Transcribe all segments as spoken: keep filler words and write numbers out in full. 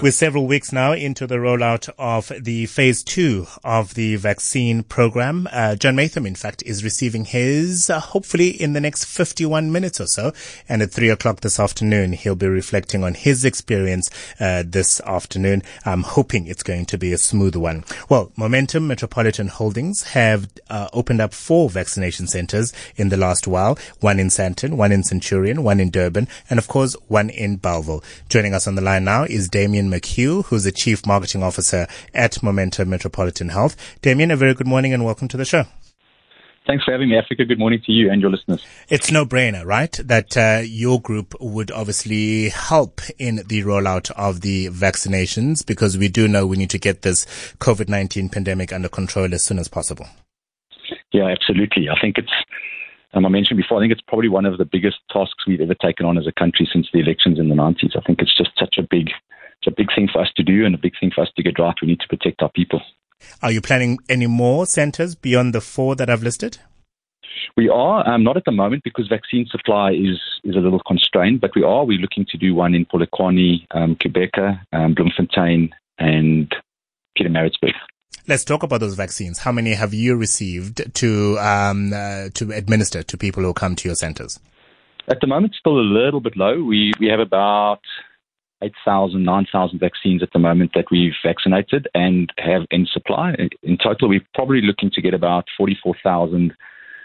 We're several weeks now into the rollout of the phase two of the vaccine program. Uh, John Maytham, in fact, is receiving his, uh, hopefully in the next fifty-one minutes or so. And at three o'clock this afternoon, he'll be reflecting on his experience uh, this afternoon. I'm hoping it's going to be a smooth one. Well, Momentum Metropolitan Holdings have uh, opened up four vaccination centers in the last while. One in Sandton, one in Centurion, one in Durban, and of course, one in Bellville. Joining us on the line now is Damien McHugh, who's the Chief Marketing Officer at Momentum Metropolitan Health. Damien, a very good morning and welcome to the show. Thanks for having me, Africa. Good morning to you and your listeners. It's no brainer, right, that uh, your group would obviously help in the rollout of the vaccinations, because we do know we need to get this COVID nineteen pandemic under control as soon as possible. Yeah, absolutely. I think it's, um, I mentioned before, I think it's probably one of the biggest tasks we've ever taken on as a country since the elections in the nineties. I think it's just such a big It's a big thing for us to do and a big thing for us to get right. We need to protect our people. Are you planning any more centers beyond the four that I've listed? We are, um, not at the moment because vaccine supply is, is a little constrained, but we are. We're looking to do one in Polokwane, um, Quebec, um, Bloemfontein, and Pietermaritzburg. Let's talk about those vaccines. How many have you received to um, uh, to administer to people who come to your centers? At the moment, still a little bit low. We we have about eight thousand, nine thousand vaccines at the moment that we've vaccinated and have in supply. In total, we're probably looking to get about forty-four thousand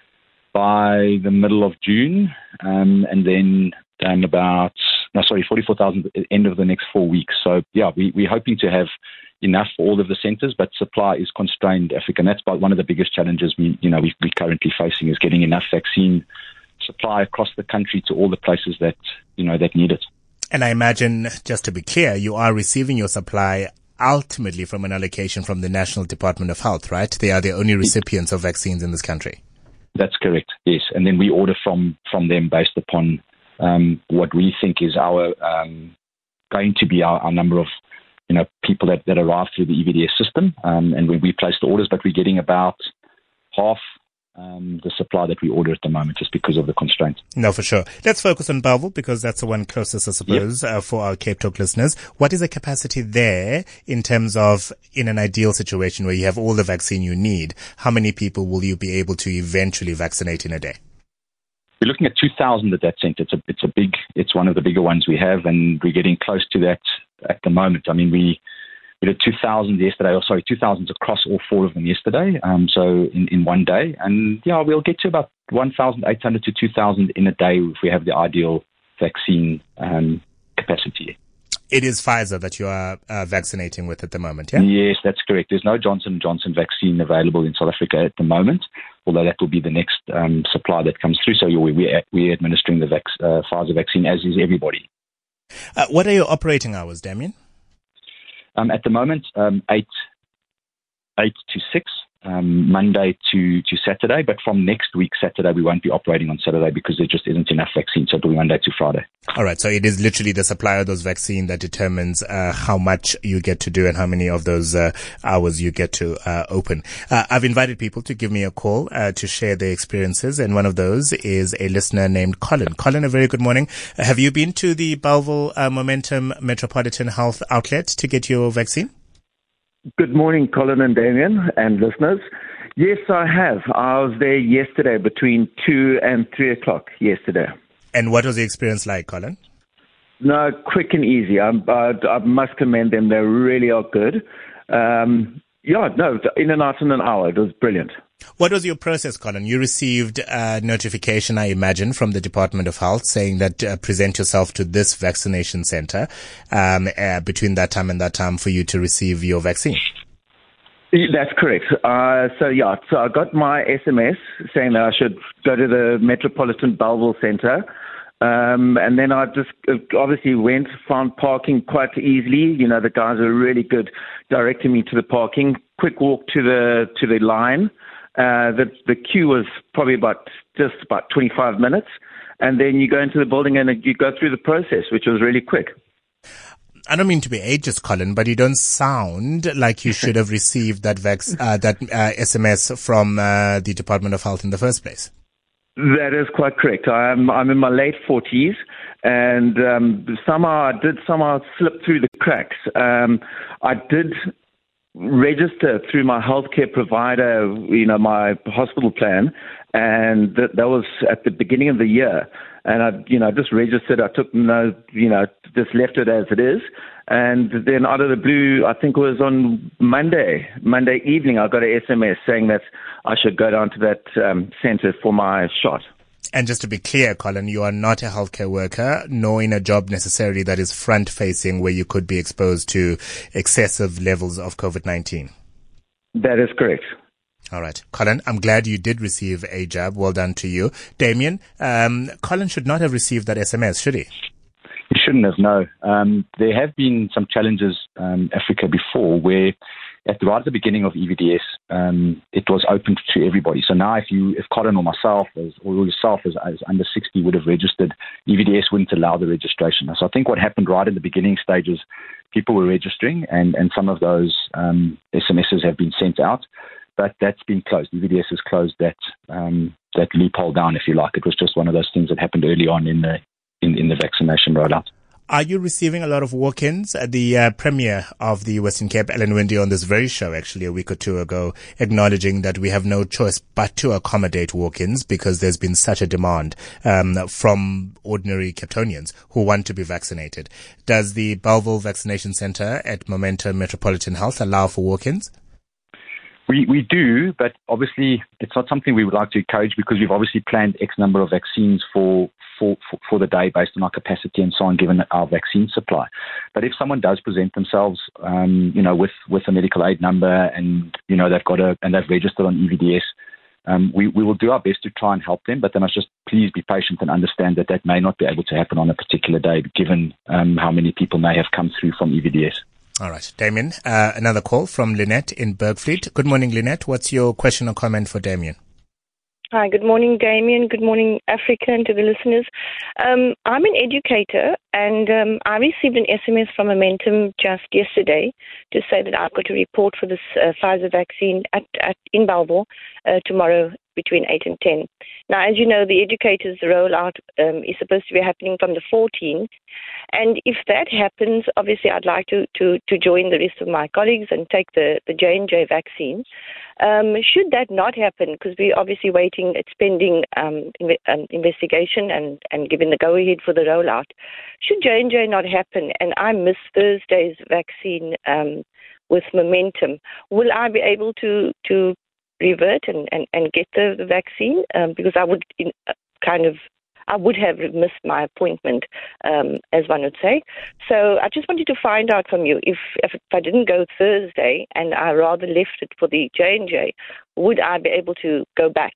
by the middle of June, um, and then um, about, no, sorry, forty-four thousand at the end of the next four weeks. So, yeah, we, we're hoping to have enough for all of the centres, but supply is constrained, Africa, and that's about one of the biggest challenges we, you know, we, we're currently facing is getting enough vaccine supply across the country to all the places that, you know, that need it. And I imagine, just to be clear, you are receiving your supply ultimately from an allocation from the National Department of Health, right? They are the only recipients of vaccines in this country. That's correct, yes. And then we order from, from them based upon um, what we think is our um, going to be our, our number of you know people that, that arrive through the E V D S system. Um, and we, we place the orders, but we're getting about half Um, the supply that we order at the moment just because of the constraints. No, for sure. Let's focus on Bellville because that's the one closest, I suppose, yep. uh, for our Cape Talk listeners. What is the capacity there in terms of, in an ideal situation where you have all the vaccine you need, how many people will you be able to eventually vaccinate in a day? We're looking at two thousand at that centre. It's a, it's a big, it's one of the bigger ones we have, and we're getting close to that at the moment. I mean, we, We did two thousand yesterday, or sorry, two thousands across all four of them yesterday, um, so in, in one day. And, yeah, we'll get to about one thousand eight hundred to two thousand in a day if we have the ideal vaccine um, capacity. It is Pfizer that you are uh, vaccinating with at the moment, yeah? Yes, that's correct. There's no Johnson and Johnson vaccine available in South Africa at the moment, although that will be the next um, supply that comes through. So we're, we're administering the vac- uh, Pfizer vaccine, as is everybody. Uh, what are your operating hours, Damien? Um, at the moment, um, eight, eight to six, um, Monday to, to Saturday. But from next week, Saturday, we won't be operating on Saturday because there just isn't enough vaccine. So it'll be Monday to Friday. All right. So it is literally the supply of those vaccines that determines uh, how much you get to do and how many of those uh, hours you get to uh, open. Uh, I've invited people to give me a call uh, to share their experiences. And one of those is a listener named Colin. Colin, a very good morning. Uh, have you been to the Bellville uh, Momentum Metropolitan Health outlet to get your vaccine? Good morning, Colin and Damien and listeners. Yes, I have. I was there yesterday between two and three o'clock yesterday. And what was the experience like, Colin? No, quick and easy. I, I, I must commend them. They really are good. Um, yeah, no, in and out in an hour. It was brilliant. What was your process, Colin? You received a notification, I imagine, from the Department of Health saying that uh, present yourself to this vaccination center um, uh, between that time and that time for you to receive your vaccine. That's correct. Uh, so, yeah, so I got my S M S saying that I should go to the Metropolitan Bellville Center. Um, and then I just obviously went, found parking quite easily. You know, the guys are really good directing me to the parking. Quick walk to the to the line. Uh, the the queue was probably about just about twenty-five minutes, and then you go into the building and you go through the process, which was really quick. I don't mean to be ageist, Colin, but you don't sound like you should have received that vac- uh, that uh, S M S from uh, the Department of Health in the first place. That is quite correct. I'm I'm in my late forties, and um, somehow I did somehow slip through the cracks. Um, I did register through my healthcare provider, you know, my hospital plan, and that, that was at the beginning of the year. And I, you know, just registered. I took no, you know, just left it as it is. And then out of the blue, I think it was on Monday, Monday evening, I got an S M S saying that I should go down to that um, centre for my shot. And just to be clear, Colin, you are not a healthcare worker, nor in a job necessarily that is front-facing where you could be exposed to excessive levels of COVID nineteen. That is correct. All right. Colin, I'm glad you did receive a jab. Well done to you. Damien, um, Colin should not have received that S M S, should he? He shouldn't have, no. Um, there have been some challenges, um, Africa, before where at the, right at the beginning of E V D S, um, it was open to everybody. So now if you, if Colin or myself as, or yourself as, as under sixty would have registered, E V D S wouldn't allow the registration. So I think what happened right in the beginning stages, people were registering and, and some of those um, S M Ses have been sent out, but that's been closed. E V D S has closed that um, that loophole down, if you like. It was just one of those things that happened early on in the in, in the vaccination rollout. Are you receiving a lot of walk-ins? The uh, Premier of the Western Cape, Ellen Wendy, on this very show actually a week or two ago, acknowledging that we have no choice but to accommodate walk-ins because there's been such a demand um, from ordinary Capetonians who want to be vaccinated. Does the Bellville Vaccination Centre at Momentum Metropolitan Health allow for walk-ins? We we do, but obviously it's not something we would like to encourage because we've obviously planned X number of vaccines for, for, for, for the day based on our capacity and so on, given our vaccine supply. But if someone does present themselves, um, you know, with, with a medical aid number and, you know, they've got a, and they've registered on E V D S, um, we, we will do our best to try and help them, but they must just please be patient and understand that that may not be able to happen on a particular day, given um, how many people may have come through from E V D S. All right. Damien, uh, another call from Lynette in Bergfleet. Good morning, Lynette. What's your question or comment for Damien? Hi, good morning, Damien. Good morning, Africa, and to the listeners. Um, I'm an educator, and um, I received an S M S from Momentum just yesterday to say that I've got to report for this uh, Pfizer vaccine at, at in Bellville uh, tomorrow between eight and ten. Now, as you know, the educators' rollout um, is supposed to be happening from the fourteenth. And if that happens, obviously I'd like to, to, to join the rest of my colleagues and take the, the J and J vaccine. Um, should that not happen, because we're obviously waiting, it's pending um, in, um, investigation and, and given the go-ahead for the rollout, should J and J not happen and I miss Thursday's vaccine um, with Momentum, will I be able to, to revert and, and, and get the, the vaccine? Um, because I would in, uh, kind of I would have missed my appointment, um, as one would say. So I just wanted to find out from you, if, if I didn't go Thursday and I rather left it for the J and J, would I be able to go back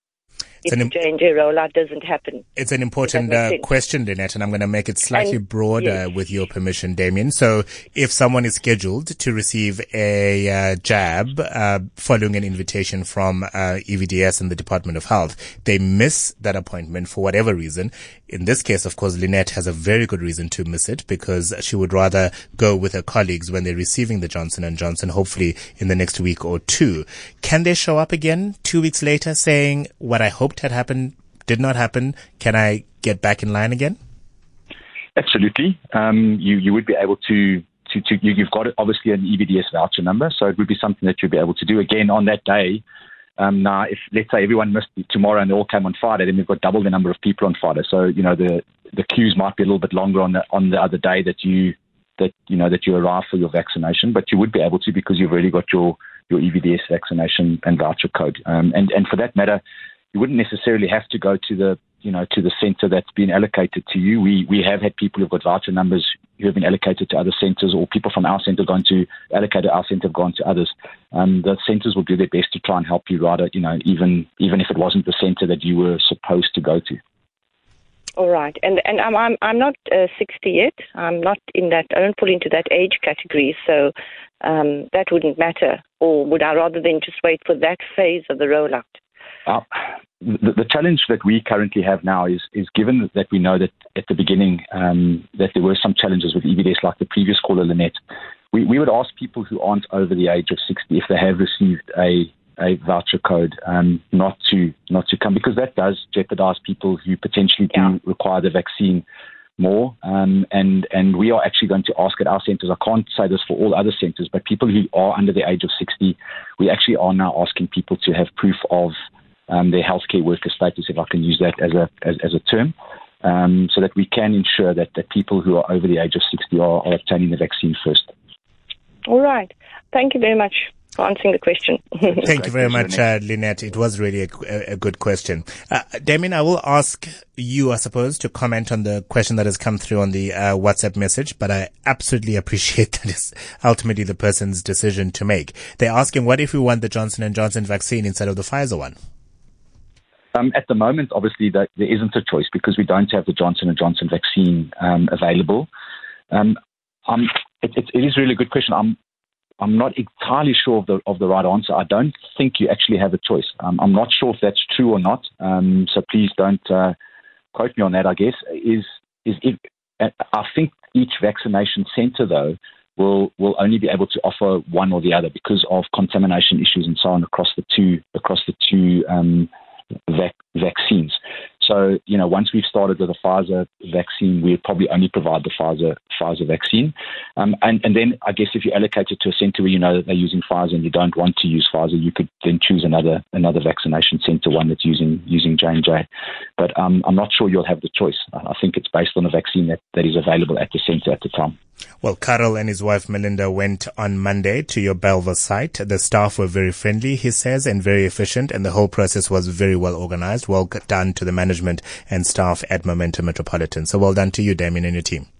if the J and J rollout doesn't happen? It's an important uh, question, Lynette, and I'm going to make it slightly and, broader yes. with your permission, Damien. So if someone is scheduled to receive a uh, jab uh, following an invitation from uh, E V D S and the Department of Health, they miss that appointment for whatever reason. In this case, of course, Lynette has a very good reason to miss it because she would rather go with her colleagues when they're receiving the Johnson and Johnson, hopefully in the next week or two. Can they show up again two weeks later saying, what I hoped had happened did not happen? Can I get back in line again? Absolutely. Um, you, you would be able to, to, to you, you've got obviously an E V D S voucher number, so it would be something that you'd be able to do again on that day. Um, now, if let's say everyone missed tomorrow and they all came on Friday, then we've got double the number of people on Friday. So you know the the queues might be a little bit longer on the on the other day that you that you know that you arrive for your vaccination, but you would be able to because you've already got your your E V D S vaccination and voucher code. Um, and and for that matter, you wouldn't necessarily have to go to the you know to the centre that's been allocated to you. We we have had people who've got voucher numbers who have been allocated to other centres, or people from our centre gone to allocated our centre have gone to others. Um, the centres will do their best to try and help you, rather you know even even if it wasn't the centre that you were supposed to go to. All right, and and I'm I'm I'm not uh, sixty yet. I'm not in that. I don't fall into that age category, so um, that wouldn't matter. Or would I rather than just wait for that phase of the rollout? Uh, the, the challenge that we currently have now is, is given that we know that at the beginning um, that there were some challenges with E V D S, like the previous caller, Lynette, we, we would ask people who aren't over the age of sixty if they have received a, a voucher code um, not to not to come, because that does jeopardize people who potentially do yeah. require the vaccine more, um, and and we are actually going to ask at our centres. I can't say this for all other centres, but people who are under the age of sixty, we actually are now asking people to have proof of um, their healthcare worker status, if I can use that as a as, as a term, um, so that we can ensure that that people who are over the age of sixty are, are obtaining the vaccine first. All right. Thank you very much for answering the question. Thank you very much, uh, Lynette. It was really a, a good question. Uh, Damien, I will ask you, I suppose, to comment on the question that has come through on the uh, WhatsApp message, but I absolutely appreciate that it's ultimately the person's decision to make. They're asking, what if we want the Johnson and Johnson vaccine instead of the Pfizer one? Um, at the moment, obviously, that there isn't a choice because we don't have the Johnson and Johnson vaccine um, available. Um, um, it, it, it is really a good question. I'm I'm not entirely sure of the of the right answer. I don't think you actually have a choice. Um, I'm not sure if that's true or not. Um, so please don't uh, quote me on that. I guess is is if, I think each vaccination centre though will will only be able to offer one or the other because of contamination issues and so on across the two across the two um, vac- vaccines. So, you know, once we've started with the Pfizer vaccine, we'll probably only provide the Pfizer Pfizer vaccine. Um, and, and then I guess if you allocate it to a centre where you know that they're using Pfizer and you don't want to use Pfizer, you could then choose another another vaccination centre, one that's using using J and J. But um, I'm not sure you'll have the choice. I think it's based on a vaccine that, that is available at the centre at the time. Well, Carol and his wife Melinda went on Monday to your Belvoir site. The staff were very friendly, he says, and very efficient, and the whole process was very well organized. Well done to the management and staff at Momentum Metropolitan. So well done to you, Damien, and your team.